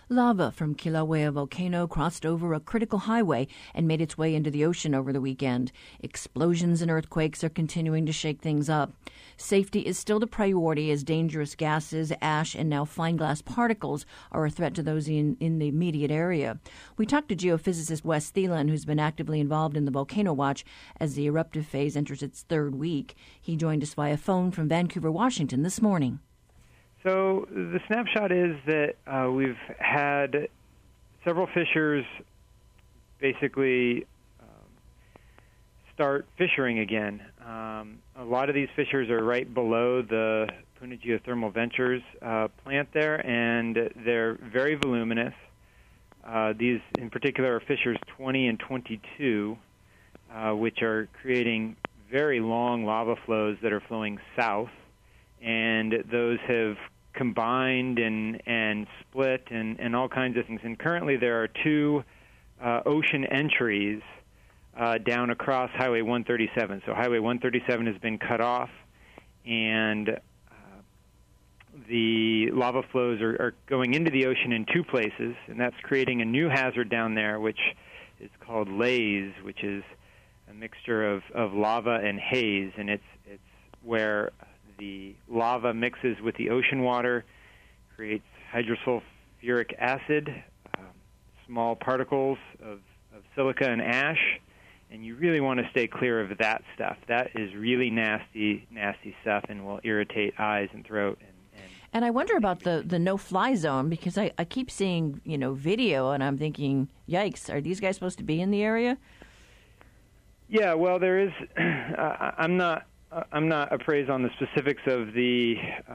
Lava from Kilauea volcano crossed over a critical highway and made its way into the ocean over the weekend. Explosions and earthquakes are continuing to shake things up. Safety is still the priority as dangerous gases, ash, and now fine glass particles are a threat to those in the immediate area. We talked to geophysicist Wes Thielen, who's been actively involved in the volcano watch as the eruptive phase enters its third week. He joined us via phone from Vancouver, Washington this morning. So the snapshot is that we've had several fissures basically start fissuring again. A lot of these fissures are right below the Puna Geothermal Ventures plant there, and they're very voluminous. These, in particular, are fissures 20 and 22, which are creating very long lava flows that are flowing south. And those have combined and split and all kinds of things. And currently there are two ocean entries down across Highway 137. So Highway 137 has been cut off, and the lava flows are going into the ocean in two places, and that's creating a new hazard down there, which is called laze, which is a mixture of lava and haze, and it's where the lava mixes with the ocean water, creates hydrosulfuric acid, small particles of silica and ash, and you really want to stay clear of that stuff. That is really nasty stuff and will irritate eyes and throat. And I wonder about the no-fly zone, because I keep seeing video, and I'm thinking, yikes, are these guys supposed to be in the area? Yeah, well, there is. I'm not appraised on the specifics of the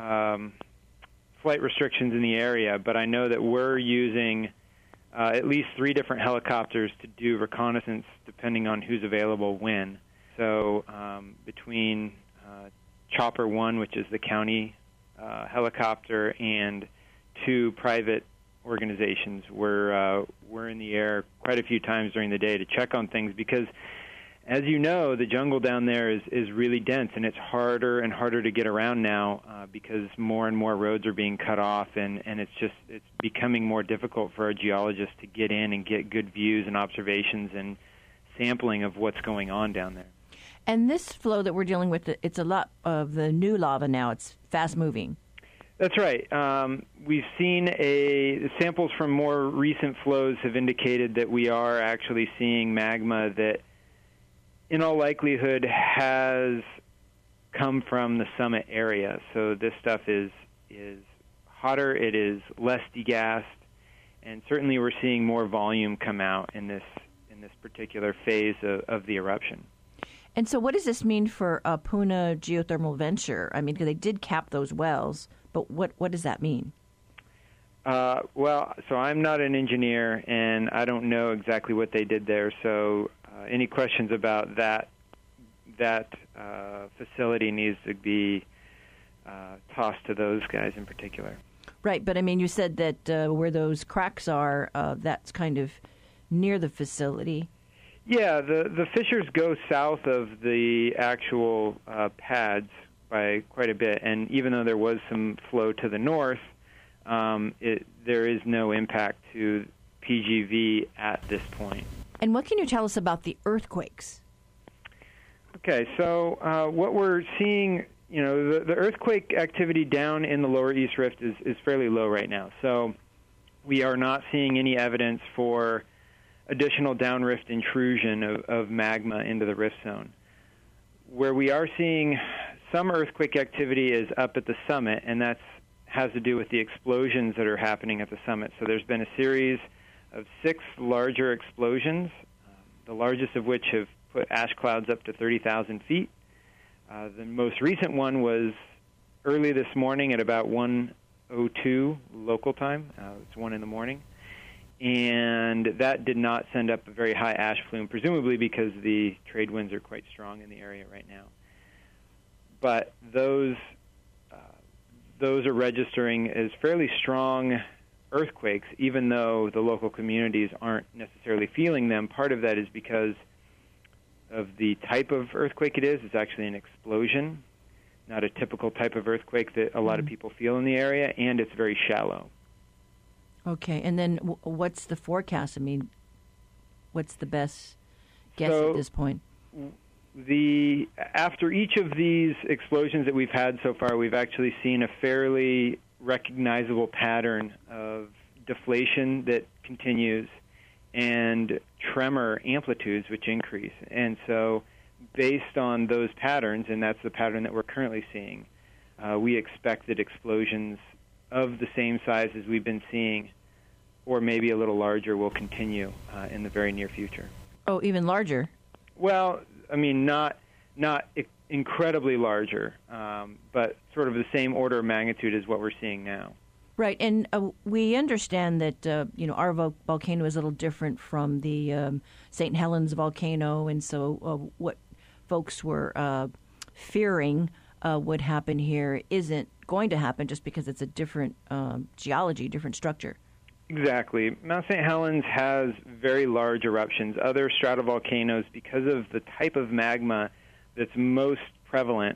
flight restrictions in the area, but I know that we're using at least 3 different helicopters to do reconnaissance depending on who's available when. So between Chopper 1, which is the county helicopter, and 2 private organizations, we're in the air quite a few times during the day to check on things, because as you know, the jungle down there is really dense, and it's harder and harder to get around now because more and more roads are being cut off, and it's becoming more difficult for our geologists to get in and get good views and observations and sampling of what's going on down there. And this flow that we're dealing with, it's a lot of the new lava now. It's fast-moving. That's right. We've seen samples from more recent flows have indicated that we are actually seeing magma that in all likelihood has come from the summit area. So this stuff is hotter, it is less degassed, and certainly we're seeing more volume come out in this particular phase of the eruption. And so what does this mean for Puna Geothermal Venture? I mean, because they did cap those wells, but what does that mean? Well, so I'm not an engineer, and I don't know exactly what they did there, so any questions about that facility needs to be tossed to those guys in particular. Right, but I mean, you said that where those cracks are, that's kind of near the facility. Yeah, the fissures go south of the actual pads by quite a bit, and even though there was some flow to the north, there is no impact to PGV at this point. And what can you tell us about the earthquakes? Okay, so what we're seeing, the earthquake activity down in the lower East Rift is fairly low right now. So we are not seeing any evidence for additional downrift intrusion of magma into the rift zone. Where we are seeing some earthquake activity is up at the summit, and that has to do with the explosions that are happening at the summit. So there's been a series of 6 larger explosions, the largest of which have put ash clouds up to 30,000 feet. The most recent one was early this morning at about 1:02 local time. It's 1 in the morning. And that did not send up a very high ash plume, presumably because the trade winds are quite strong in the area right now. But those are registering as fairly strong earthquakes, even though the local communities aren't necessarily feeling them. Part of that is because of the type of earthquake it is. It's actually an explosion, not a typical type of earthquake that a lot of people feel in the area, and it's very shallow. Okay, and then what's the forecast? I mean, what's the best guess at this point? After each of these explosions that we've had so far, we've actually seen a fairly recognizable pattern of deflation that continues and tremor amplitudes which increase. And so based on those patterns, and that's the pattern that we're currently seeing, we expect that explosions of the same size as we've been seeing, or maybe a little larger, will continue in the very near future. Oh, even larger? Well, I mean, not incredibly larger, but sort of the same order of magnitude as what we're seeing now. Right, and we understand that our volcano is a little different from the St. Helens volcano, and so what folks were fearing would happen here isn't going to happen just because it's a different geology, different structure. Exactly. Mount St. Helens has very large eruptions. Other stratovolcanoes, because of the type of magma that's most prevalent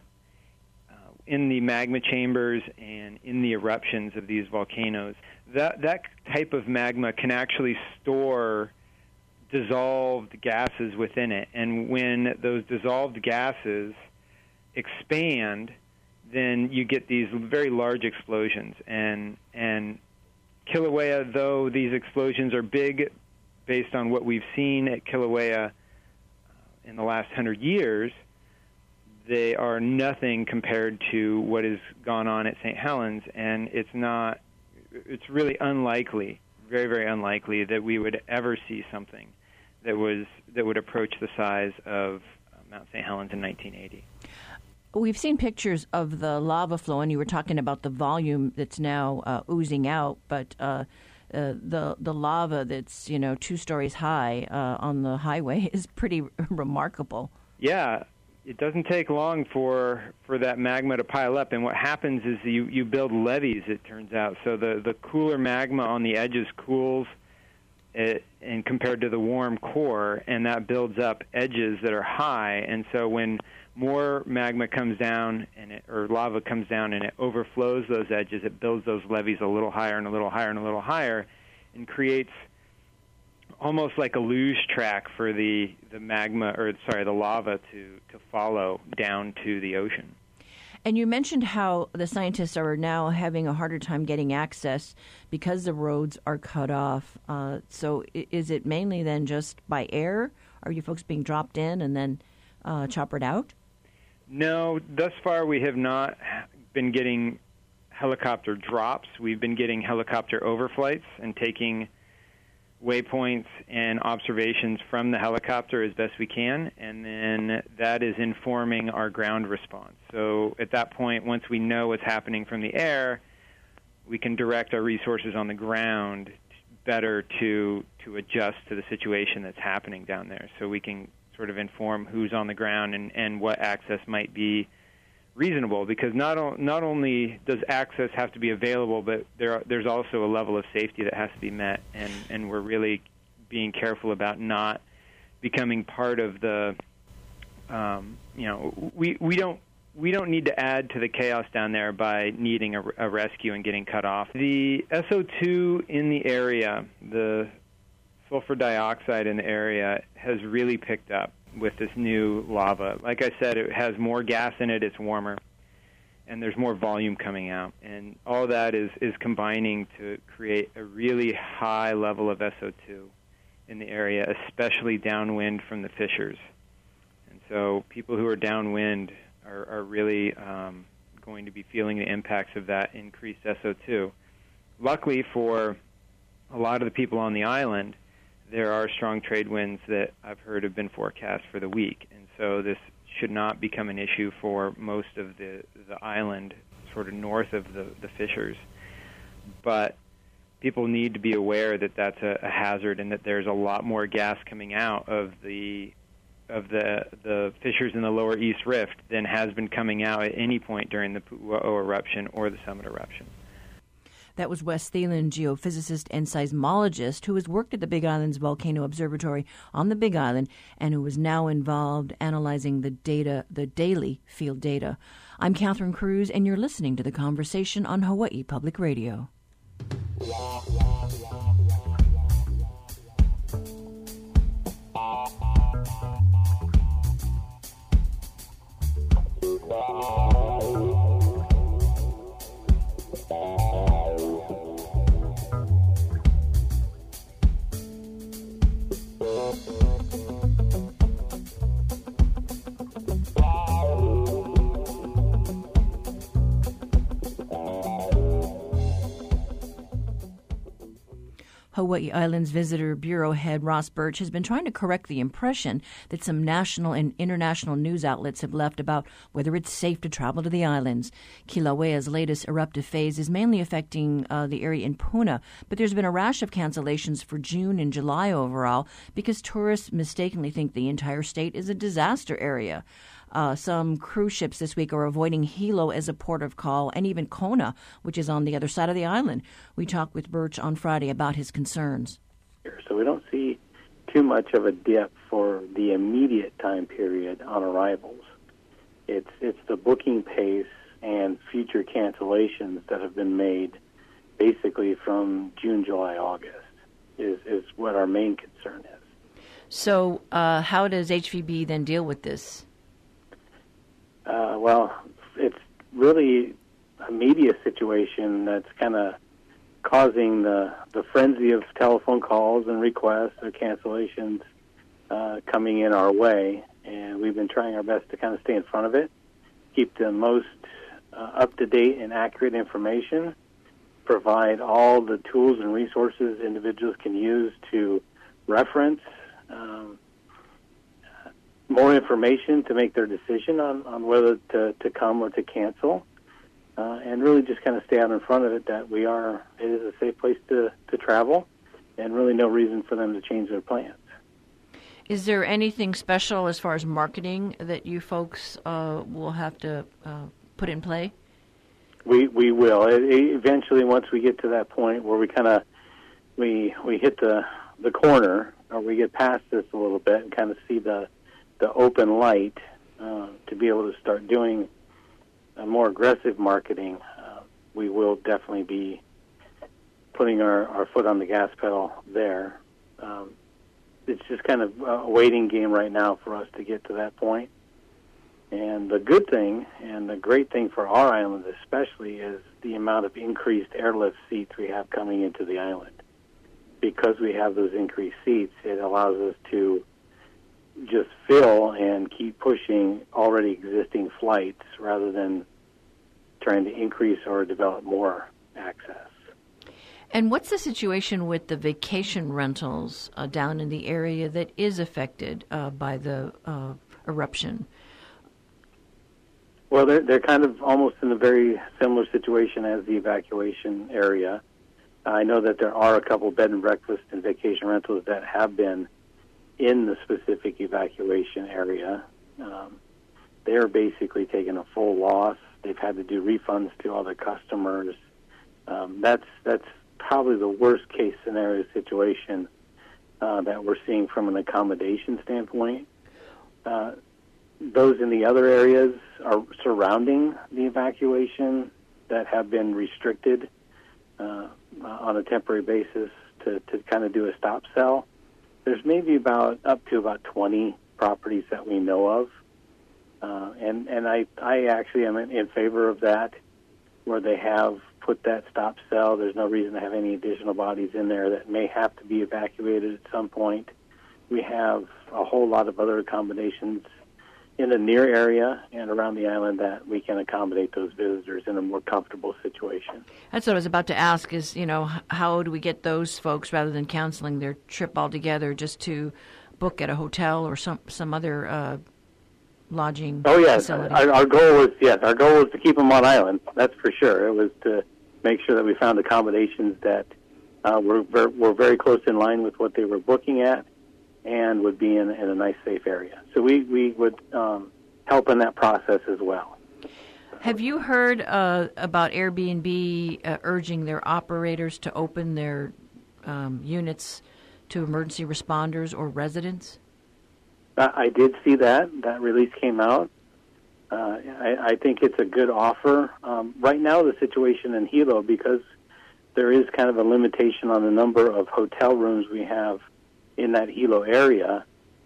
in the magma chambers and in the eruptions of these volcanoes, that type of magma can actually store dissolved gases within it. And when those dissolved gases expand, then you get these very large explosions. And Kilauea, though these explosions are big based on what we've seen at Kilauea in the last 100 years, they are nothing compared to what has gone on at St. Helens, and it's really unlikely, very, very unlikely, that we would ever see something that would approach the size of Mount St. Helens in 1980. We've seen pictures of the lava flow, and you were talking about the volume that's now oozing out, but the lava that's 2 stories high on the highway is pretty remarkable. Yeah, it doesn't take long for that magma to pile up, and what happens is you build levees, it turns out. So the cooler magma on the edges cools and compared to the warm core, and that builds up edges that are high, and so when more magma comes down or lava comes down and it overflows those edges, it builds those levees a little higher and a little higher and a little higher, and creates almost like a luge track for the lava to follow down to the ocean. And you mentioned how the scientists are now having a harder time getting access because the roads are cut off. So is it mainly then just by air? Are you folks being dropped in and then choppered out? No, thus far we have not been getting helicopter drops. We've been getting helicopter overflights and taking waypoints and observations from the helicopter as best we can, and then that is informing our ground response. So at that point, once we know what's happening from the air, we can direct our resources on the ground better to adjust to the situation that's happening down there. So we can sort of inform who's on the ground and what access might be reasonable, because not only does access have to be available, but there's also a level of safety that has to be met, and we're really being careful about not becoming part of the we don't need to add to the chaos down there by needing a rescue and getting cut off. The SO2 in the area, the sulfur dioxide in the area, has really picked up with this new lava. Like I said, it has more gas in it, it's warmer, and there's more volume coming out. And all that is combining to create a really high level of SO2 in the area, especially downwind from the fissures. And so people who are downwind are really going to be feeling the impacts of that increased SO2. Luckily for a lot of the people on the island, there are strong trade winds that I've heard have been forecast for the week, and so this should not become an issue for most of the island, sort of north of the fissures. But people need to be aware that that's a hazard, and that there's a lot more gas coming out of the fissures in the lower East Rift than has been coming out at any point during the Pu'u'o eruption or the Summit eruption. That was Wes Thielen, geophysicist and seismologist who has worked at the Big Island's Volcano Observatory on the Big Island and who is now involved analyzing the daily field data. I'm Catherine Cruz, and you're listening to The Conversation on Hawaii Public Radio. Hawaii Islands Visitor Bureau head Ross Birch has been trying to correct the impression that some national and international news outlets have left about whether it's safe to travel to the islands. Kilauea's latest eruptive phase is mainly affecting the area in Puna, but there's been a rash of cancellations for June and July overall because tourists mistakenly think the entire state is a disaster area. Some cruise ships this week are avoiding Hilo as a port of call, and even Kona, which is on the other side of the island. We talked with Birch on Friday about his concerns. So we don't see too much of a dip for the immediate time period on arrivals. It's the booking pace and future cancellations that have been made basically from June, July, August is what our main concern is. So how does HVB then deal with this? Well, it's really a media situation that's kind of causing the frenzy of telephone calls and requests or cancellations coming in our way, and we've been trying our best to kind of stay in front of it, keep the most up-to-date and accurate information, provide all the tools and resources individuals can use to reference more information to make their decision on whether to come or to cancel, and really just kind of stay out in front of it that it is a safe place to travel, and really no reason for them to change their plans. Is there anything special as far as marketing that you folks will have to put in play? We will. Eventually, once we get to that point where we hit the corner, or we get past this a little bit and kind of see the open light to be able to start doing a more aggressive marketing, we will definitely be putting our foot on the gas pedal there. It's just kind of a waiting game right now for us to get to that point. And the good thing and the great thing for our island especially is the amount of increased airlift seats we have coming into the island. Because we have those increased seats, it allows us to just fill and keep pushing already existing flights rather than trying to increase or develop more access. And what's the situation with the vacation rentals down in the area that is affected by the eruption? Well, they're kind of almost in a very similar situation as the evacuation area. I know that there are a couple bed and breakfast and vacation rentals that have been in the specific evacuation area. They're basically taking a full loss. They've had to do refunds to all their customers. That's probably the worst case scenario situation that we're seeing from an accommodation standpoint. Those in the other areas are surrounding the evacuation that have been restricted on a temporary basis to kind of do a stop sell. There's maybe up to about 20 properties that we know of, and I actually am in favor of that, where they have put that stop sell. There's no reason to have any additional bodies in there that may have to be evacuated at some point. We have a whole lot of other accommodations in the near area and around the island that we can accommodate those visitors in a more comfortable situation. That's what I was about to ask is, how do we get those folks, rather than canceling their trip altogether, just to book at a hotel or some other lodging facility? Our goal was to keep them on island, that's for sure. It was to make sure that we found accommodations that were very close in line with what they were booking at, and would be in a nice, safe area. So we would help in that process as well. Have you heard about Airbnb urging their operators to open their units to emergency responders or residents? I did see that. That release came out. I think it's a good offer. Right now, the situation in Hilo, because there is kind of a limitation on the number of hotel rooms we have in that Hilo area,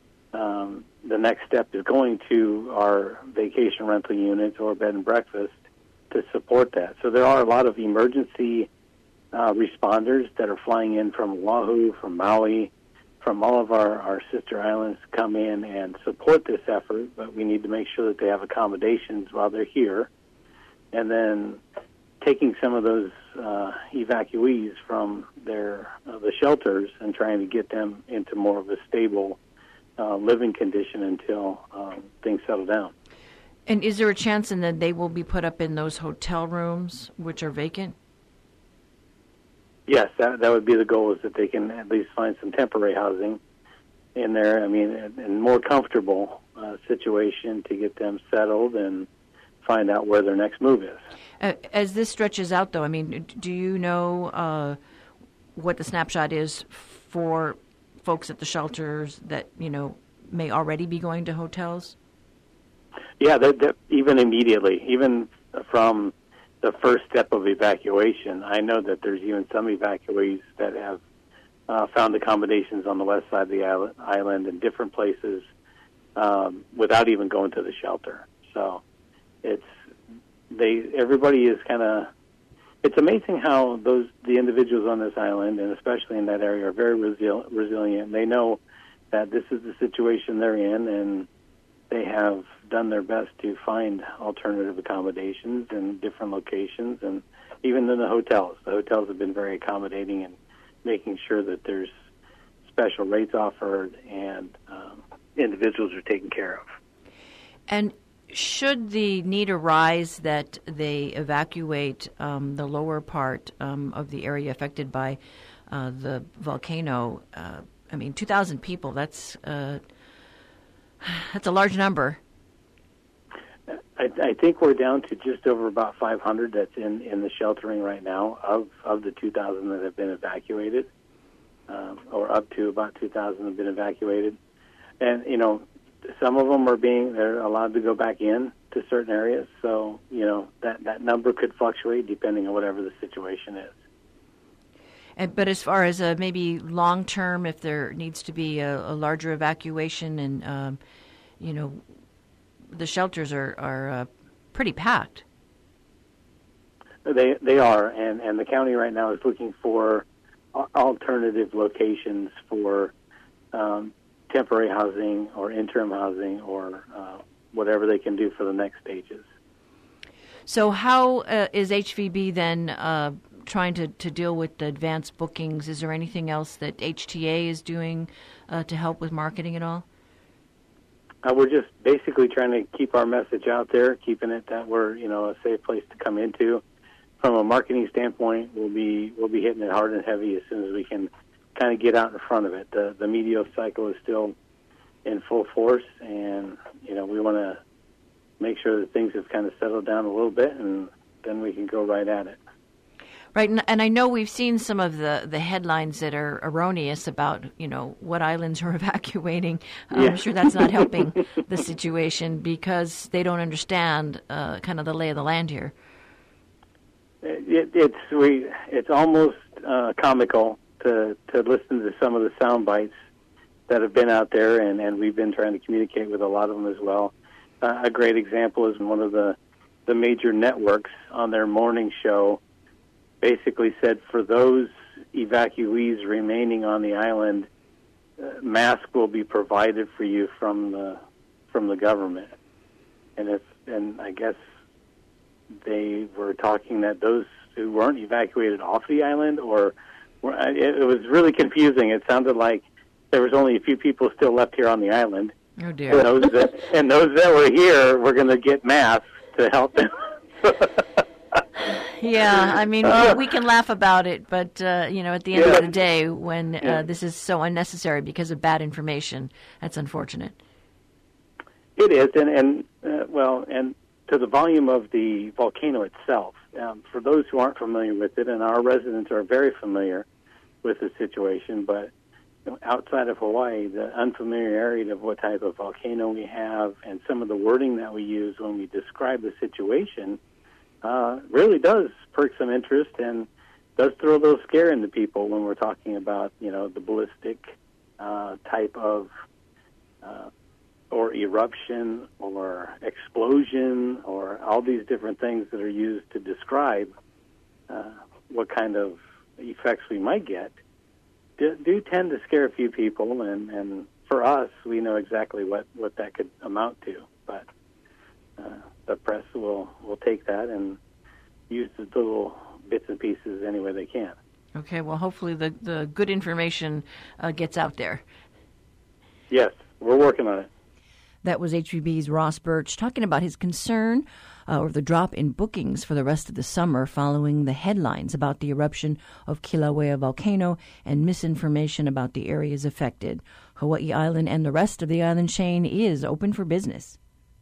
the next step is going to our vacation rental units or bed and breakfast to support that. So there are a lot of emergency responders that are flying in from Oahu, from Maui, from all of our sister islands to come in and support this effort, but we need to make sure that they have accommodations while they're here. And then taking some of those evacuees from the shelters and trying to get them into more of a stable living condition until things settle down. And is there a chance in that they will be put up in those hotel rooms which are vacant? Yes, that would be the goal, is that they can at least find some temporary housing in there. I mean, and more comfortable situation to get them settled and find out where their next move is. As this stretches out, though, I mean, do you know what the snapshot is for folks at the shelters that, may already be going to hotels? Yeah, even immediately, even from the first step of evacuation, I know that there's even some evacuees that have found accommodations on the west side of the island in different places without even going to the shelter. So everybody is kind of. It's amazing how the individuals on this island, and especially in that area, are very resilient. They know that this is the situation they're in, and they have done their best to find alternative accommodations in different locations, and even in the hotels. The hotels have been very accommodating in making sure that there's special rates offered and individuals are taken care of. And should the need arise that they evacuate the lower part of the area affected by the volcano, 2,000 people, that's a large number. I think we're down to just over about 500 that's in the sheltering right now of the 2,000 that have been evacuated, or up to about 2,000 have been evacuated. And, some of them they're allowed to go back in to certain areas. So, that number could fluctuate depending on whatever the situation is. But as far as maybe long-term, if there needs to be a larger evacuation and, the shelters are pretty packed. They are, and the county right now is looking for alternative locations for temporary housing or interim housing or whatever they can do for the next stages. So how is HVB then trying to deal with the advanced bookings? Is there anything else that HTA is doing to help with marketing at all? We're just basically trying to keep our message out there, keeping it that we're a safe place to come into. From a marketing standpoint, we'll be hitting it hard and heavy as soon as we can kind of get out in front of it. The media cycle is still in full force, and we want to make sure that things have kind of settled down a little bit, and then we can go right at it. Right, and I know we've seen some of the headlines that are erroneous about, what islands are evacuating. I'm sure that's not helping the situation because they don't understand kind of the lay of the land here. It's almost comical to listen to some of the sound bites that have been out there, and we've been trying to communicate with a lot of them as well. A great example is one of the major networks on their morning show basically said for those evacuees remaining on the island, masks will be provided for you from the government. And I guess they were talking that those who weren't evacuated off the island, it was really confusing. It sounded like there was only a few people still left here on the island. Oh dear! And those that were here were going to get masks to help them. Yeah, we can laugh about it, but, at the end of the day, when this is so unnecessary because of bad information, that's unfortunate. It is, and to the volume of the volcano itself, for those who aren't familiar with it, and our residents are very familiar with the situation, but outside of Hawaii, the unfamiliarity of what type of volcano we have and some of the wording that we use when we describe the situation really does perk some interest and does throw a little scare into people when we're talking about, the ballistic type of or eruption or explosion or all these different things that are used to describe what kind of effects we might get do tend to scare a few people, and for us, we know exactly what that could amount to, but the press will take that and use the little bits and pieces any way they can. Okay, well, hopefully the good information gets out there. Yes, we're working on it. That was HPB's Ross Birch talking about his concern over the drop in bookings for the rest of the summer following the headlines about the eruption of Kilauea volcano and misinformation about the areas affected. Hawaii Island and the rest of the island chain is open for business.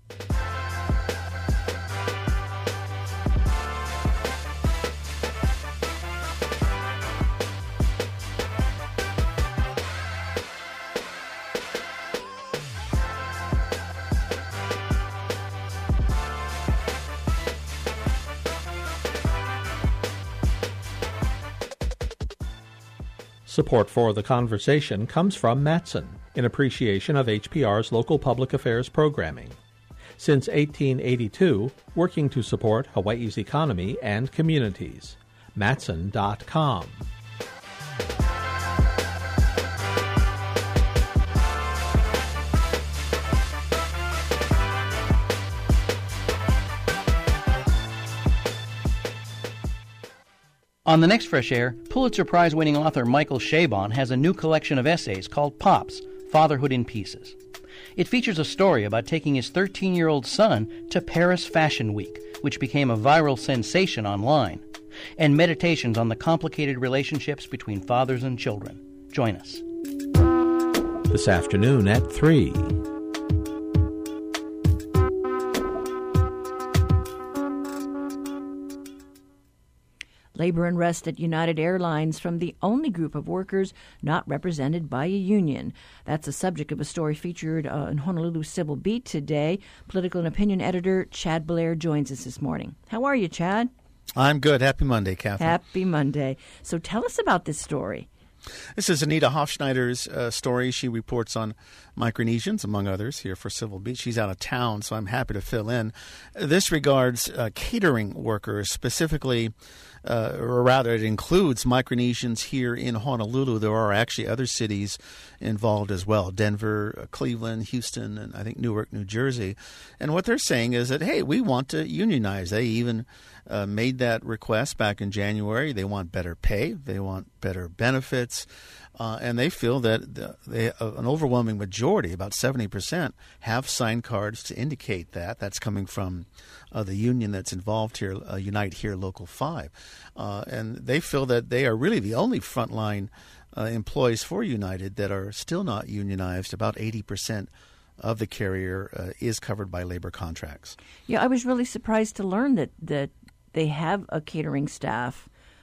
Support for The Conversation comes from Matson, in appreciation of HPR's local public affairs programming. Since 1882, working to support Hawaii's economy and communities. Matson.com. On the next Fresh Air, Pulitzer Prize-winning author Michael Chabon has a new collection of essays called Pops, Fatherhood in Pieces. It features a story about taking his 13-year-old son to Paris Fashion Week, which became a viral sensation online, and meditations on the complicated relationships between fathers and children. Join us. This afternoon at 3. Labor unrest at United Airlines from the only group of workers not represented by a union. That's a subject of a story featured in Honolulu Civil Beat today. Political and opinion editor Chad Blair joins us this morning. How are you, Chad? I'm good. Happy Monday, Catherine. Happy Monday. So tell us about this story. This is Anita Hofschneider's story. She reports on Micronesians, among others, here for Civil Beat. She's out of town, so I'm happy to fill in. This regards catering workers, specifically, or rather it includes Micronesians here in Honolulu. There are actually other cities involved as well, Denver, Cleveland, Houston, and I think Newark, New Jersey. And what they're saying is that, hey, we want to unionize. They even made that request back in January. They want better pay. They want better benefits. And they feel that an overwhelming majority, about 70%, have signed cards to indicate that. That's coming from the union that's involved here, Unite Here Local 5. And they feel that they are really the only frontline employees for United that are still not unionized. About 80% of the carrier is covered by labor contracts. Yeah, I was really surprised to learn that they have a catering staff.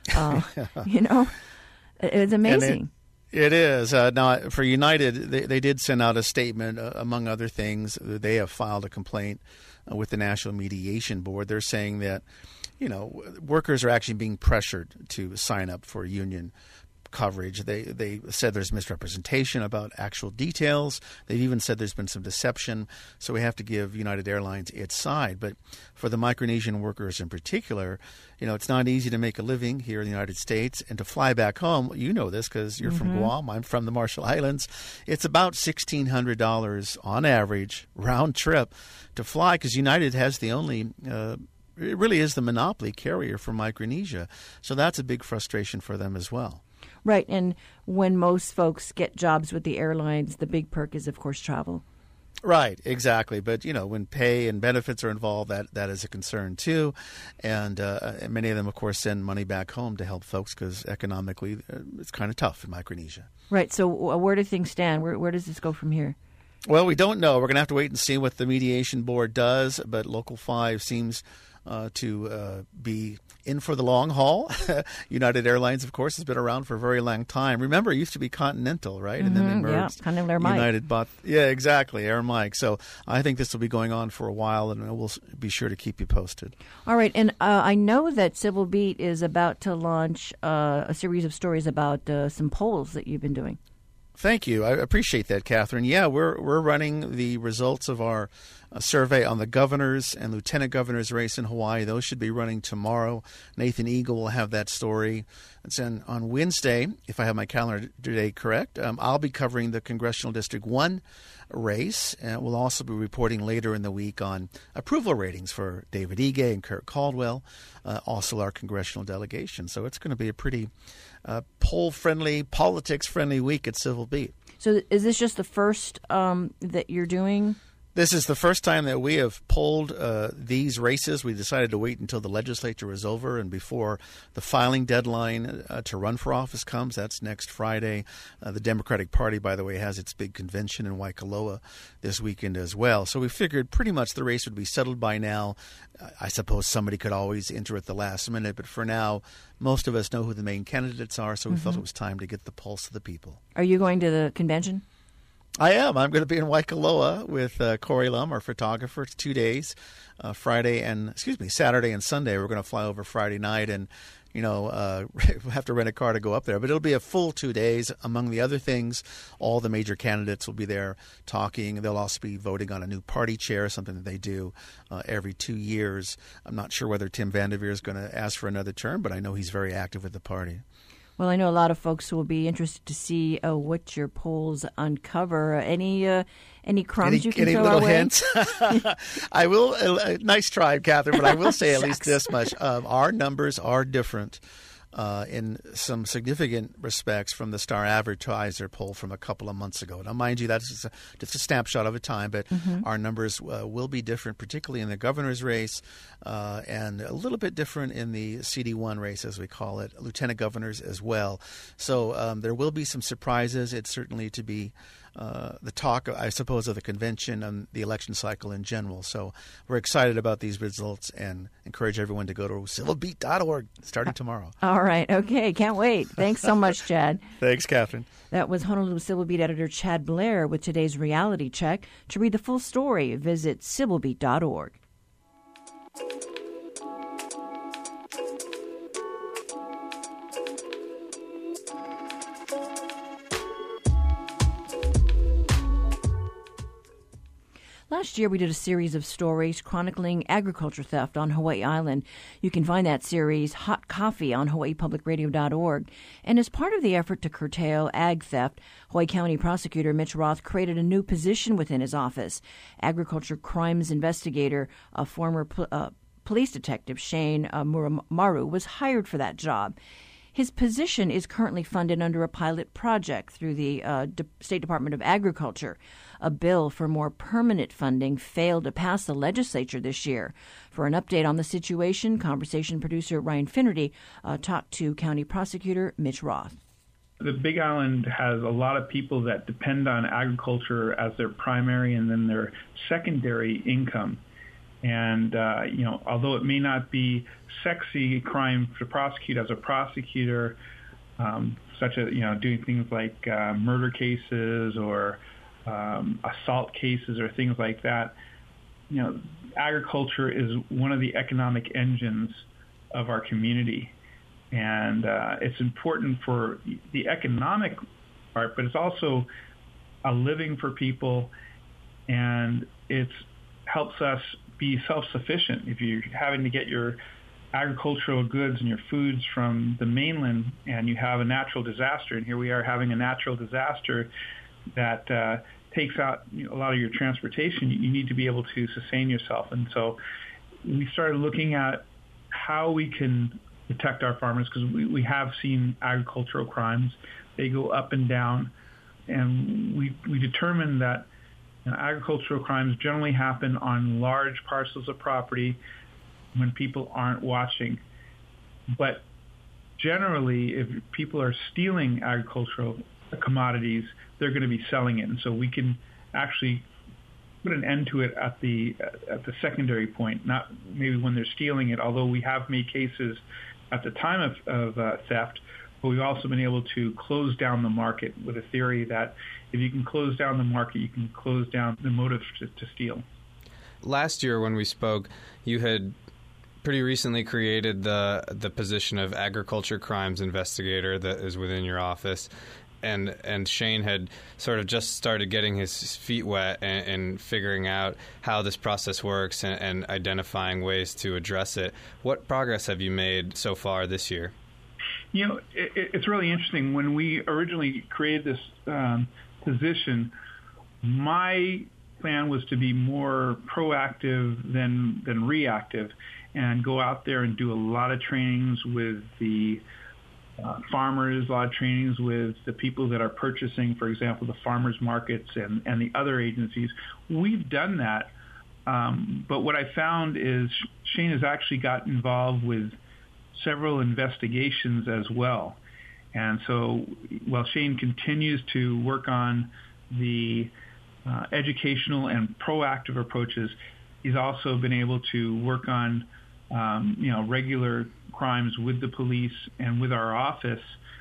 You know, it's amazing. It is. Now, for United, they did send out a statement, among other things. They have filed a complaint with the National Mediation Board. They're saying that, you know, workers are actually being pressured to sign up for union coverage. They said there's misrepresentation about actual details. They've even said there's been some deception. So we have to give United Airlines its side. But for the Micronesian workers in particular, you know, it's not easy to make a living here in the United States and to fly back home. You know this because you're from Guam. I'm from the Marshall Islands. It's about $1,600 on average round trip to fly because United has the only it really is the monopoly carrier for Micronesia. So that's a big frustration for them as well. Right, and when most folks get jobs with the airlines, the big perk is, of course, travel. Right, exactly. But, you know, when pay and benefits are involved, that is a concern, too. And many of them, of course, send money back home to help folks because economically it's kind of tough in Micronesia. Right, so where do things stand? Where does this go from here? Well, we don't know. We're going to have to wait and see what the mediation board does, but Local 5 seems to be in for the long haul. United Airlines, of course, has been around for a very long time. Remember, it used to be Continental, right? And then they merged. Yeah, Continental Air Mike. United bought, yeah, exactly, Air Mike. So I think this will be going on for a while, and we'll be sure to keep you posted. All right, and I know that Civil Beat is about to launch a series of stories about some polls that you've been doing. Thank you. I appreciate that, Catherine. Yeah, we're running the results of our survey on the governor's and lieutenant governor's race in Hawaii. Those should be running tomorrow. Nathan Eagle will have that story. It's on Wednesday, if I have my calendar today correct. I'll be covering the Congressional District 1 race, and we'll also be reporting later in the week on approval ratings for David Ige and Kurt Caldwell, also our congressional delegation. So it's going to be a pretty poll-friendly, politics-friendly week at Civil Beat. So is this just the first that you're doing? This is the first time that we have polled these races. We decided to wait until the legislature is over and before the filing deadline to run for office comes. That's next Friday. The Democratic Party, by the way, has its big convention in Waikoloa this weekend as well. So we figured pretty much the race would be settled by now. I suppose somebody could always enter at the last minute, but for now, most of us know who the main candidates are, so we felt it was time to get the pulse of the people. Are you going to the convention? I am. I'm going to be in Waikoloa with Corey Lum, our photographer. It's 2 days, Saturday and Sunday. We're going to fly over Friday night and, have to rent a car to go up there. But it'll be a full 2 days. Among the other things, all the major candidates will be there talking. They'll also be voting on a new party chair, something that they do every 2 years. I'm not sure whether Tim Vanderveer is going to ask for another term, but I know he's very active with the party. Well, I know a lot of folks will be interested to see what your polls uncover. Any crumbs you can throw little away? Hints? I will. Nice try, Catherine, but I will say at least this much: our numbers are different in some significant respects from the Star Advertiser poll from a couple of months ago. Now, mind you, that's just a snapshot of a time, but our numbers will be different, particularly in the governor's race, and a little bit different in the CD1 race, as we call it, lieutenant governors as well. So there will be some surprises. It's certainly to be the talk, I suppose, of the convention and the election cycle in general. So we're excited about these results and encourage everyone to go to civilbeat.org starting tomorrow. All right. Okay. Can't wait. Thanks so much, Chad. Thanks, Catherine. That was Honolulu Civil Beat editor Chad Blair with today's reality check. To read the full story, visit civilbeat.org. Last year, we did a series of stories chronicling agriculture theft on Hawaii Island. You can find that series, Hot Coffee, on hawaiipublicradio.org. And as part of the effort to curtail ag theft, Hawaii County Prosecutor Mitch Roth created a new position within his office. Agriculture crimes investigator, a former police detective, Shane Muramaru, was hired for that job. His position is currently funded under a pilot project through the State Department of Agriculture. A bill for more permanent funding failed to pass the legislature this year. For an update on the situation, conversation producer Ryan Finnerty talked to County Prosecutor Mitch Roth. The Big Island has a lot of people that depend on agriculture as their primary and then their secondary income. And, although it may not be sexy crime to prosecute as a prosecutor, such as, doing things like murder cases or assault cases or things like that, agriculture is one of the economic engines of our community. And it's important for the economic part, but it's also a living for people, and it helps us be self-sufficient. If you're having to get your agricultural goods and your foods from the mainland and you have a natural disaster, and here we are having a natural disaster that takes out a lot of your transportation, you need to be able to sustain yourself. And so we started looking at how we can protect our farmers, because we have seen agricultural crimes. They go up and down, and we determined that agricultural crimes generally happen on large parcels of property when people aren't watching. But generally, if people are stealing agricultural commodities, they're going to be selling it. And so we can actually put an end to it at the secondary point, not maybe when they're stealing it, although we have made cases at the time of theft. But we've also been able to close down the market with a theory that if you can close down the market, you can close down the motive to steal. Last year when we spoke, you had pretty recently created the position of agriculture crimes investigator that is within your office. and Shane had sort of just started getting his feet wet and figuring out how this process works and identifying ways to address it. What progress have you made so far this year? You know, it's really interesting. When we originally created this position, my plan was to be more proactive than reactive, and go out there and do a lot of trainings with the farmers, a lot of trainings with the people that are purchasing, for example, the farmers markets and the other agencies. We've done that, but what I found is Shane has actually got involved with several investigations as well. And so while Shane continues to work on the educational and proactive approaches, he's also been able to work on regular crimes with the police and with our office,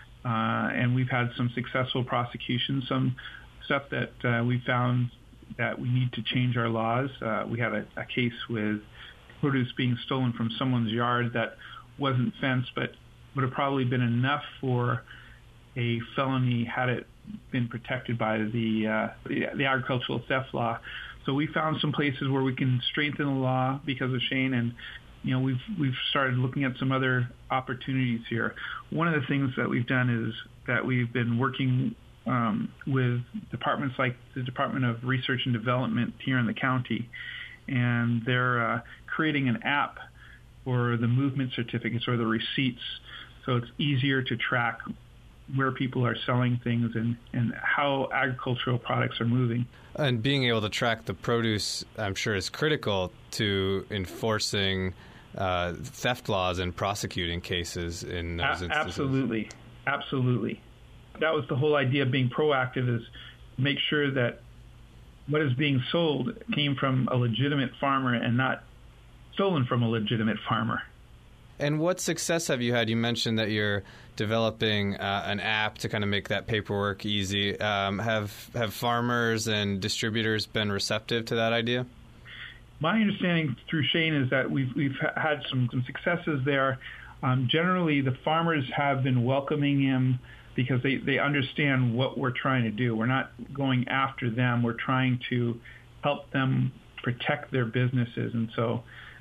and we've had some successful prosecutions, some stuff that we found that we need to change our laws. We had a case with produce being stolen from someone's yard that wasn't fenced, but would have probably been enough for a felony had it been protected by the agricultural theft law. So we found some places where we can strengthen the law because of Shane, and we've started looking at some other opportunities here. One of the things that we've done is that we've been working with departments like the Department of Research and Development here in the county, and they're creating an app for the movement certificates or the receipts, so it's easier to track where people are selling things and how agricultural products are moving. And being able to track the produce, I'm sure, is critical to enforcing theft laws and prosecuting cases in those instances. Absolutely. That was the whole idea of being proactive, is make sure that what is being sold came from a legitimate farmer and not stolen from a legitimate farmer. And what success have you had? You mentioned that you're developing an app to kind of make that paperwork easy. Have farmers and distributors been receptive to that idea? My understanding through Shane is that we've had some successes there. Generally, the farmers have been welcoming him because they understand what we're trying to do. We're not going after them. We're trying to help them protect their businesses. And so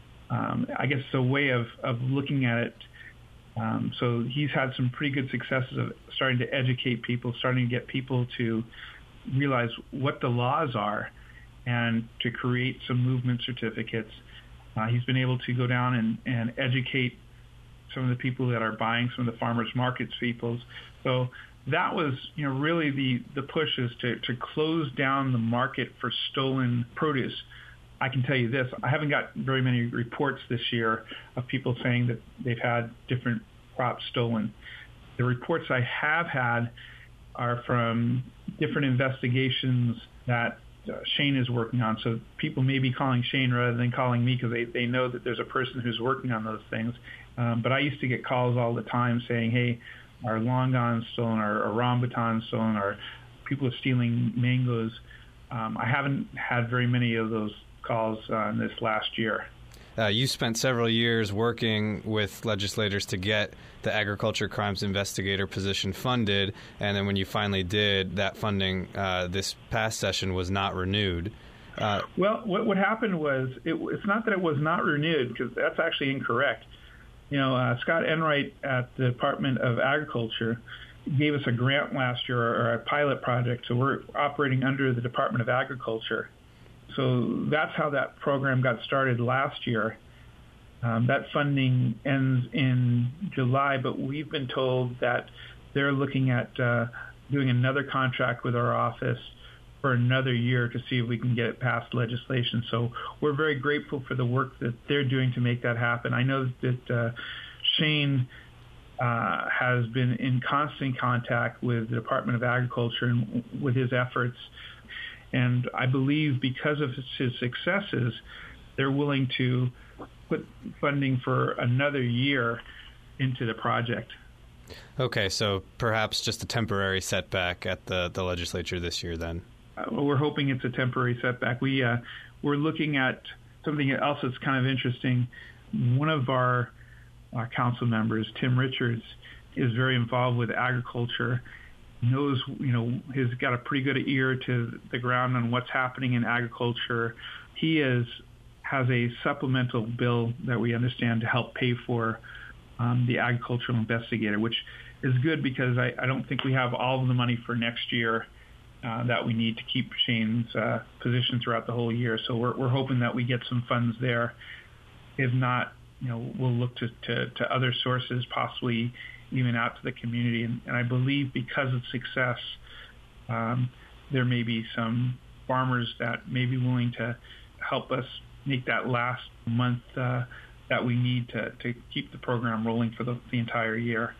I guess it's a way of looking at it. So he's had some pretty good successes of starting to educate people, starting to get people to realize what the laws are and to create some movement certificates. He's been able to go down and educate some of the people that are buying, some of the farmers markets peoples. So that was, really the push, is to close down the market for stolen produce. I can tell you this, I haven't got very many reports this year of people saying that they've had different crops stolen. The reports I have had are from different investigations that Shane is working on. So people may be calling Shane rather than calling me because they know that there's a person who's working on those things. But I used to get calls all the time saying, hey, our longan's stolen, our rambutan's stolen, our people are stealing mangoes. I haven't had very many of those calls in this last year. You spent several years working with legislators to get the agriculture crimes investigator position funded, and then when you finally did, that funding this past session was not renewed. Well, what happened was, it's not that it was not renewed, because that's actually incorrect. Scott Enright at the Department of Agriculture gave us a grant last year, or a pilot project, so we're operating under the Department of Agriculture. So that's how that program got started last year. That funding ends in July, but we've been told that they're looking at doing another contract with our office for another year to see if we can get it past legislation. So we're very grateful for the work that they're doing to make that happen. I know that Shane has been in constant contact with the Department of Agriculture and with his efforts. And I believe because of his successes, they're willing to put funding for another year into the project. Okay, so perhaps just a temporary setback at the legislature this year then. We're hoping it's a temporary setback. We're looking at something else that's kind of interesting. One of our council members, Tim Richards, is very involved with agriculture, knows, has got a pretty good ear to the ground on what's happening in agriculture. He has a supplemental bill that we understand to help pay for the agricultural investigator, which is good because I don't think we have all of the money for next year that we need to keep Shane's position throughout the whole year. So we're hoping that we get some funds there. If not, we'll look to other sources, possibly even out to the community. And I believe because of success, there may be some farmers that may be willing to help us make that last month that we need to keep the program rolling for the entire year.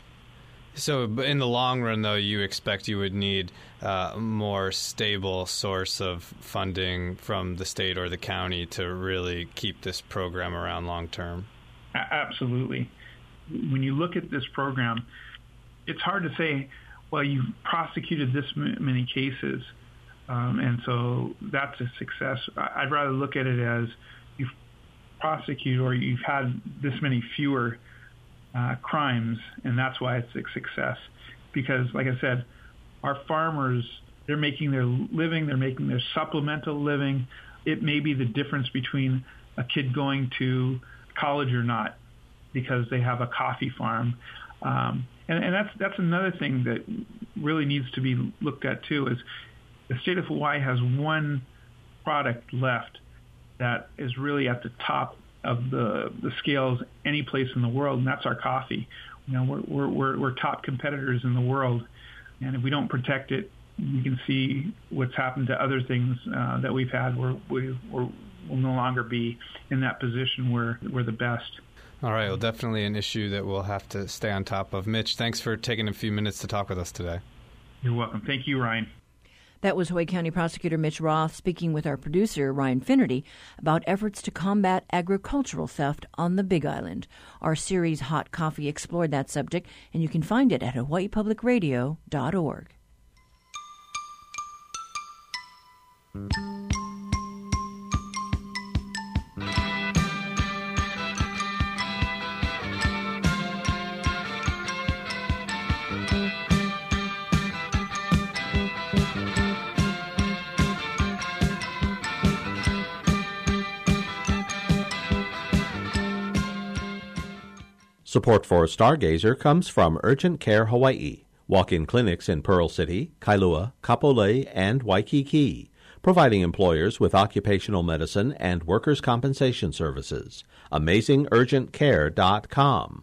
So in the long run, though, you expect you would need a more stable source of funding from the state or the county to really keep this program around long term? Absolutely. When you look at this program, it's hard to say, well, you prosecuted this many cases, and so that's a success. I'd rather look at it as you've prosecuted or you've had this many fewer crimes, and that's why it's a success. Because, like I said, our farmers, they're making their living, they're making their supplemental living. It may be the difference between a kid going to college or not because they have a coffee farm. And that's another thing that really needs to be looked at too, is the state of Hawaii has one product left that is really at the top of the scales any place in the world, and that's our coffee. We're top competitors in the world, and if we don't protect it, you can see what's happened to other things that we've had. We'll no longer be in that position where we're the best. All right, well, definitely an issue that we'll have to stay on top of. Mitch, thanks for taking a few minutes to talk with us today. You're welcome. Thank you, Ryan. That was Hawaii County Prosecutor Mitch Roth speaking with our producer, Ryan Finnerty, about efforts to combat agricultural theft on the Big Island. Our series, Hot Coffee, explored that subject, and you can find it at hawaiipublicradio.org. Support for Stargazer comes from Urgent Care Hawaii, walk-in clinics in Pearl City, Kailua, Kapolei, and Waikiki, providing employers with occupational medicine and workers' compensation services. AmazingUrgentCare.com.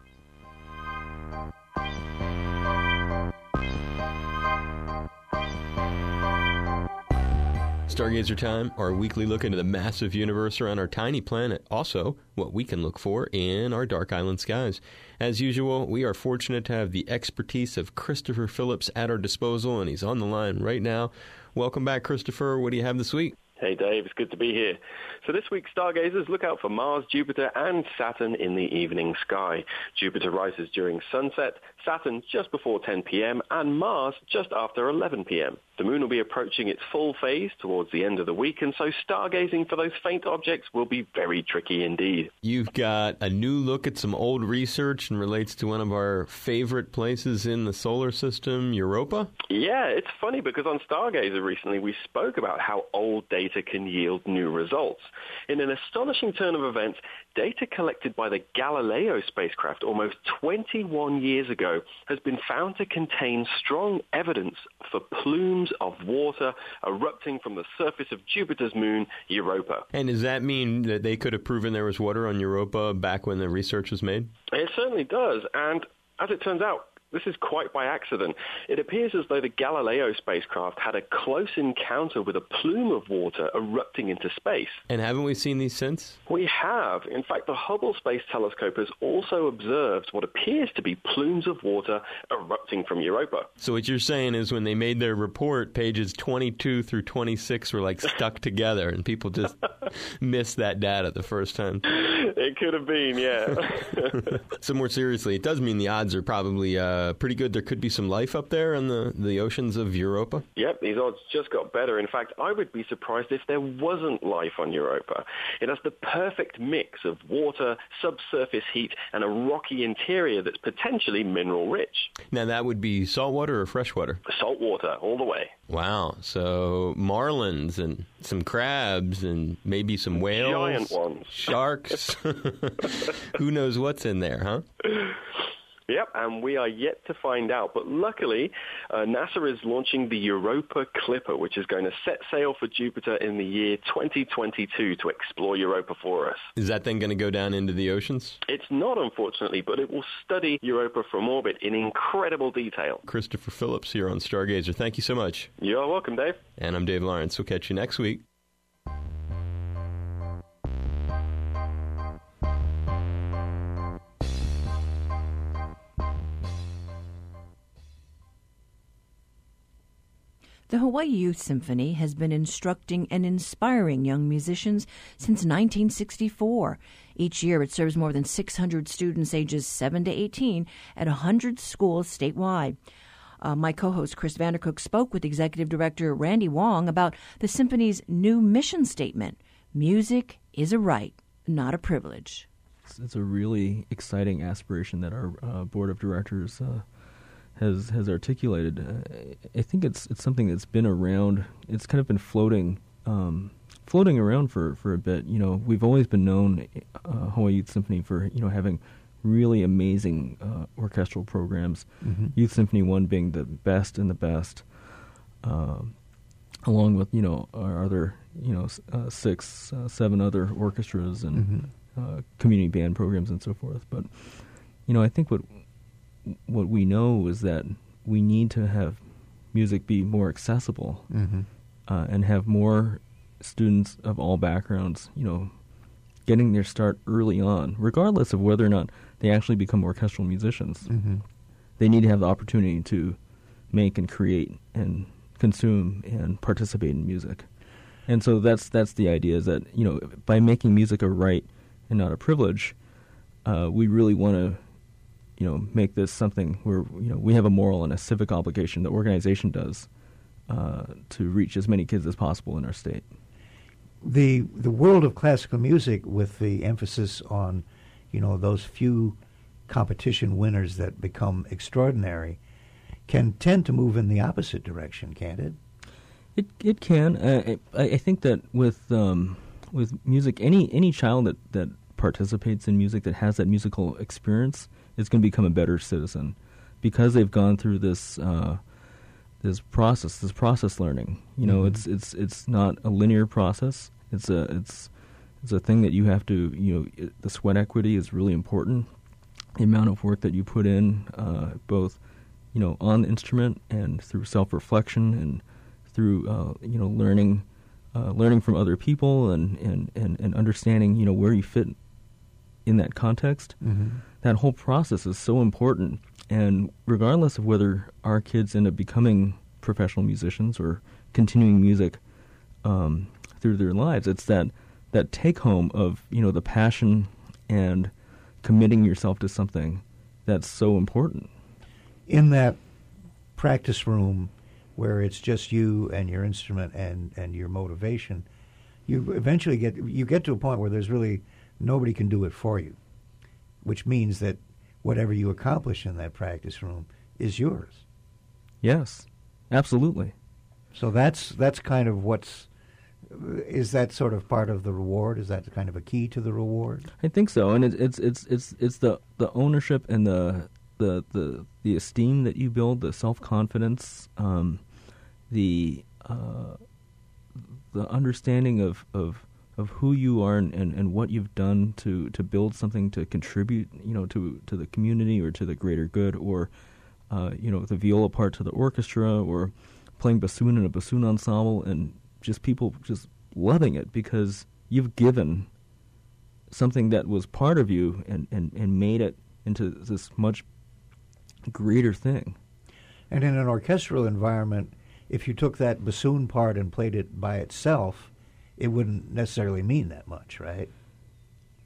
Stargazer Time, our weekly look into the massive universe around our tiny planet. Also, what we can look for in our dark island skies. As usual, we are fortunate to have the expertise of Christopher Phillips at our disposal, and he's on the line right now. Welcome back, Christopher. What do you have this week? Hey, Dave. It's good to be here. So this week, stargazers, look out for Mars, Jupiter, and Saturn in the evening sky. Jupiter rises during sunset, Saturn just before 10 p.m., and Mars just after 11 p.m. The moon will be approaching its full phase towards the end of the week, and so stargazing for those faint objects will be very tricky indeed. You've got a new look at some old research and relates to one of our favorite places in the solar system, Europa? Yeah, it's funny because on Stargazer recently we spoke about how old data can yield new results. In an astonishing turn of events, data collected by the Galileo spacecraft almost 21 years ago has been found to contain strong evidence for plumes of water erupting from the surface of Jupiter's moon, Europa. And does that mean that they could have proven there was water on Europa back when the research was made? It certainly does, and as it turns out, this is quite by accident. It appears as though the Galileo spacecraft had a close encounter with a plume of water erupting into space. And haven't we seen these since? We have. In fact, the Hubble Space Telescope has also observed what appears to be plumes of water erupting from Europa. So what you're saying is when they made their report, pages 22 through 26 were like stuck together and people just missed that data the first time. It could have been, yeah. So more seriously, it does mean the odds are probably pretty good. There could be some life up there in the oceans of Europa. Yep, these odds just got better. In fact, I would be surprised if there wasn't life on Europa. It has the perfect mix of water, subsurface heat, and a rocky interior that's potentially mineral-rich. Now, that would be saltwater or freshwater? Saltwater, all the way. Wow. So marlins and some crabs and maybe some whales. Giant ones. Sharks. Who knows what's in there, huh? Yep, and we are yet to find out. But luckily, NASA is launching the Europa Clipper, which is going to set sail for Jupiter in the year 2022 to explore Europa for us. Is that thing going to go down into the oceans? It's not, unfortunately, but it will study Europa from orbit in incredible detail. Christopher Phillips here on Stargazer. Thank you so much. You're welcome, Dave. And I'm Dave Lawrence. We'll catch you next week. The Hawaii Youth Symphony has been instructing and inspiring young musicians since 1964. Each year, it serves more than 600 students ages 7 to 18 at 100 schools statewide. My co-host Chris Vandercook spoke with Executive Director Randy Wong about the symphony's new mission statement: "Music is a right, not a privilege." It's a really exciting aspiration that our board of directors has articulated. I think it's something that's been around. It's kind of been floating around for a bit. You know, we've always been known, Hawaii Youth Symphony, for having really amazing orchestral programs. Mm-hmm. Youth Symphony 1 being the best in the best, along with our other 6, 7 other orchestras and community band programs and so forth. But I think what we know is that we need to have music be more accessible, and have more students of all backgrounds, getting their start early on, regardless of whether or not they actually become orchestral musicians. Mm-hmm. They need to have the opportunity to make and create and consume and participate in music. And so that's the idea, is that, by making music a right and not a privilege, we really want to make this something where we have a moral and a civic obligation, the organization does, to reach as many kids as possible in our state. The world of classical music, with the emphasis on those few competition winners that become extraordinary, can tend to move in the opposite direction, can't it? It can. I think that with music, any child that participates in music, that has that musical experience, is going to become a better citizen, because they've gone through this process learning. It's not a linear process. It's a thing that you have to, the sweat equity is really important. The amount of work that you put in, both on the instrument and through self-reflection and through learning from other people and understanding where you fit in that context. Mm-hmm. That whole process is so important. And regardless of whether our kids end up becoming professional musicians or continuing music through their lives, it's that take home of the passion and committing yourself to something that's so important. In that practice room where it's just you and your instrument and your motivation, you eventually get to a point where there's really nobody can do it for you, which means that whatever you accomplish in that practice room is yours. Yes, absolutely. So that's kind of is that sort of part of the reward? Is that kind of a key to the reward? I think so, and it's the ownership and the esteem that you build, the self-confidence, the understanding of who you are and what you've done to build something, to contribute, to the community or to the greater good, or the viola part to the orchestra, or playing bassoon in a bassoon ensemble, and just people just loving it because you've given something that was part of you and made it into this much greater thing. And in an orchestral environment, if you took that bassoon part and played it by itself, it wouldn't necessarily mean that much, right?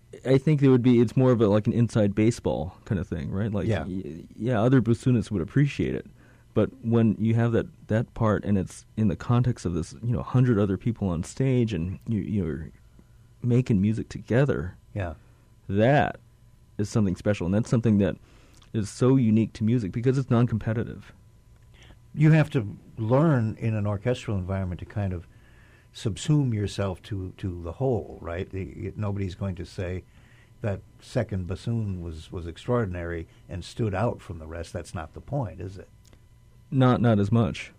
I think it would be. It's more of like an inside baseball kind of thing, right? Like, other bassoonists would appreciate it, but when you have that part and it's in the context of this, 100 other people on stage and you're making music together, that is something special, and that's something that is so unique to music because it's non-competitive. You have to learn in an orchestral environment to kind of subsume yourself to the whole, right? Nobody's going to say that second bassoon was extraordinary and stood out from the rest. That's not the point, is it? Not as much.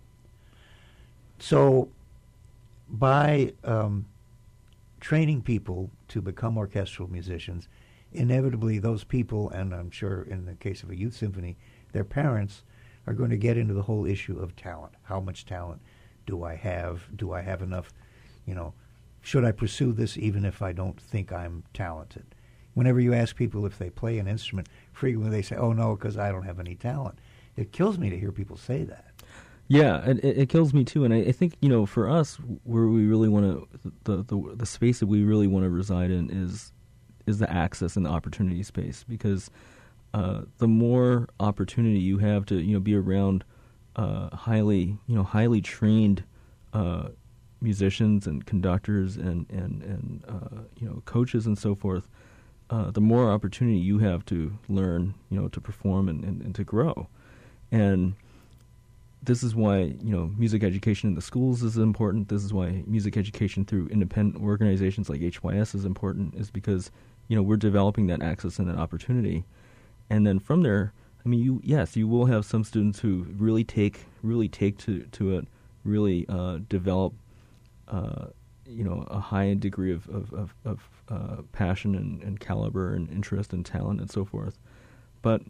So by training people to become orchestral musicians, inevitably those people, and I'm sure in the case of a youth symphony, their parents are going to get into the whole issue of talent. How much talent do I have? Do I have enough? Should I pursue this even if I don't think I'm talented? Whenever you ask people if they play an instrument, frequently they say, "Oh no, because I don't have any talent." It kills me to hear people say that. Yeah, it kills me too, and I think for us, where we really want to, the space that we really want to reside in is the access and the opportunity space, because the more opportunity you have to be around highly trained musicians and conductors and coaches and so forth, the more opportunity you have to learn, to perform and to grow. And this is why music education in the schools is important. This is why music education through independent organizations like HYS is important, is because we're developing that access and that opportunity. And then from there, you will have some students who really take to it, really develop a high degree of passion and caliber and interest and talent and so forth. But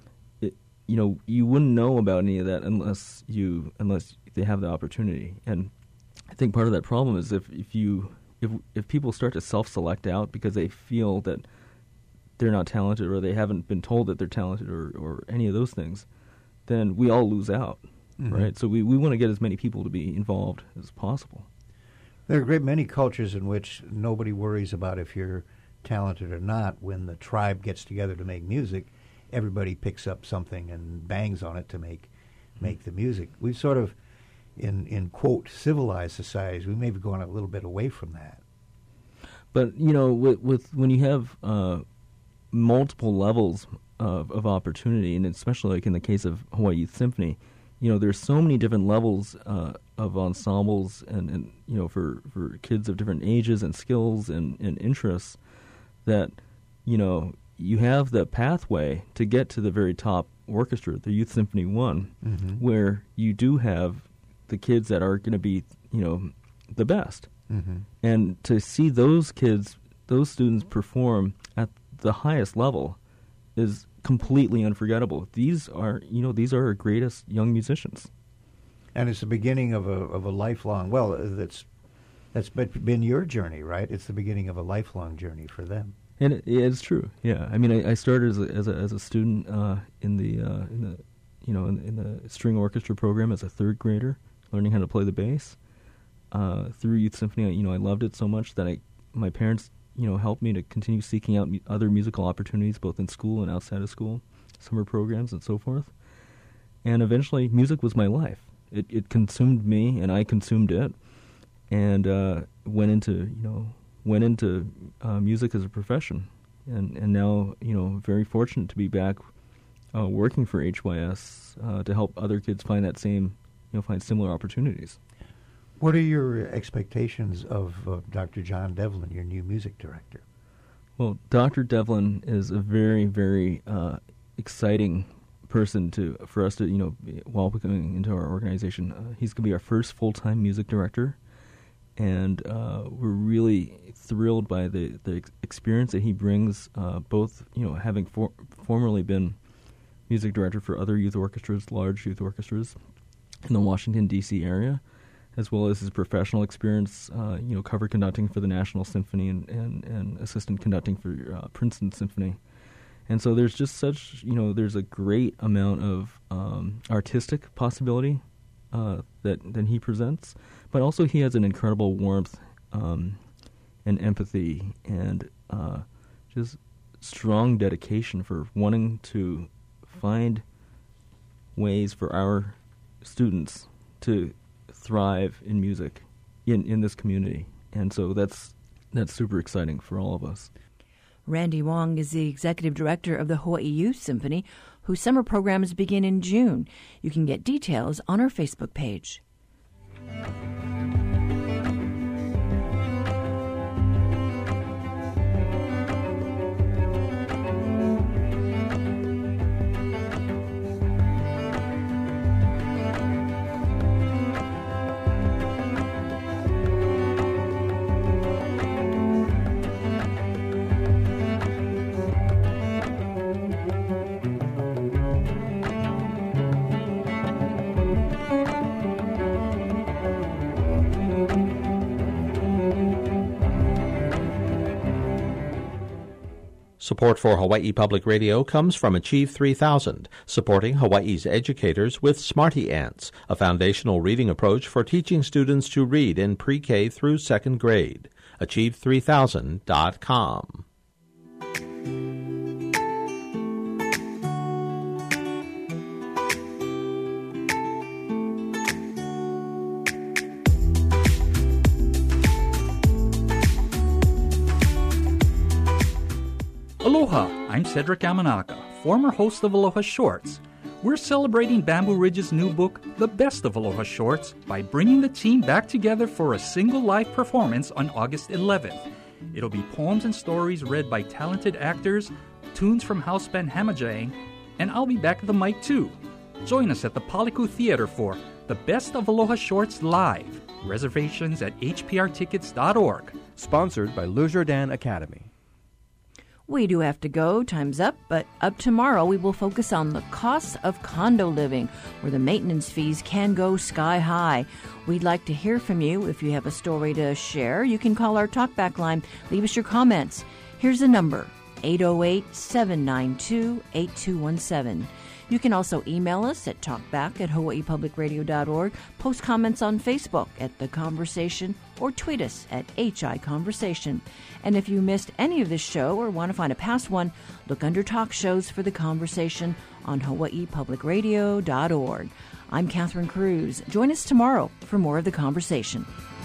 you wouldn't know about any of that unless they have the opportunity. And I think part of that problem is if people start to self-select out because they feel that they're not talented or they haven't been told that they're talented or any of those things, then we all lose out, right? So we want to get as many people to be involved as possible. There are a great many cultures in which nobody worries about if you're talented or not. When the tribe gets together to make music, everybody picks up something and bangs on it to make the music. We've sort of, in quote, civilized societies, we may be going a little bit away from that. But, with when you have multiple levels of opportunity, and especially like in the case of Hawaii Youth Symphony, there's so many different levels of ensembles and for kids of different ages and skills and interests that, you have the pathway to get to the very top orchestra, the Youth Symphony 1, where you do have the kids that are going to be, the best. And to see those students perform at the highest level is completely unforgettable. These are our greatest young musicians. And it's the beginning of a lifelong, well, that's been your journey, right? It's the beginning of a lifelong journey for them. And it's true, yeah. I started as a student in the string orchestra program as a third grader, learning how to play the bass. Through Youth Symphony, I loved it so much that my parents, helped me to continue seeking out other musical opportunities, both in school and outside of school, summer programs and so forth. And eventually, music was my life. It consumed me, and I consumed it, and went into music as a profession, and now very fortunate to be back working for HYS to help other kids find that same find similar opportunities. What are your expectations of Dr. John Devlin, your new music director? Well, Dr. Devlin is a very, very exciting person for us to welcoming into our organization. He's going to be our first full-time music director. And we're really thrilled by the experience that he brings, both having formerly been music director for other youth orchestras, large youth orchestras in the Washington, D.C. area, as well as his professional experience, cover conducting for the National Symphony and assistant conducting for Princeton Symphony. And so there's just there's a great amount of artistic possibility that he presents. But also he has an incredible warmth and and empathy and just strong dedication for wanting to find ways for our students to thrive in music in this community. And so that's super exciting for all of us. Randy Wong is the executive director of the Hawaii Youth Symphony, whose summer programs begin in June. You can get details on our Facebook page. Support for Hawaii Public Radio comes from Achieve 3000, supporting Hawaii's educators with Smarty Ants, a foundational reading approach for teaching students to read in pre-K through 2nd grade. Achieve3000.com. Aloha, I'm Cedric Yamanaka, former host of Aloha Shorts. We're celebrating Bamboo Ridge's new book, The Best of Aloha Shorts, by bringing the team back together for a single live performance on August 11th. It'll be poems and stories read by talented actors, tunes from house band Hamajang, and I'll be back at the mic too. Join us at the Paliku Theater for The Best of Aloha Shorts Live. Reservations at hprtickets.org. Sponsored by Le Jardin Academy. We do have to go. Time's up. But up tomorrow, we will focus on the costs of condo living, where the maintenance fees can go sky high. We'd like to hear from you. If you have a story to share, you can call our talkback line. Leave us your comments. Here's the number, 808-792-8217. You can also email us at talkback@hawaiipublicradio.org, post comments on Facebook at The Conversation, or tweet us at HI Conversation. And if you missed any of this show or want to find a past one, look under Talk Shows for The Conversation on hawaiipublicradio.org. I'm Catherine Cruz. Join us tomorrow for more of The Conversation.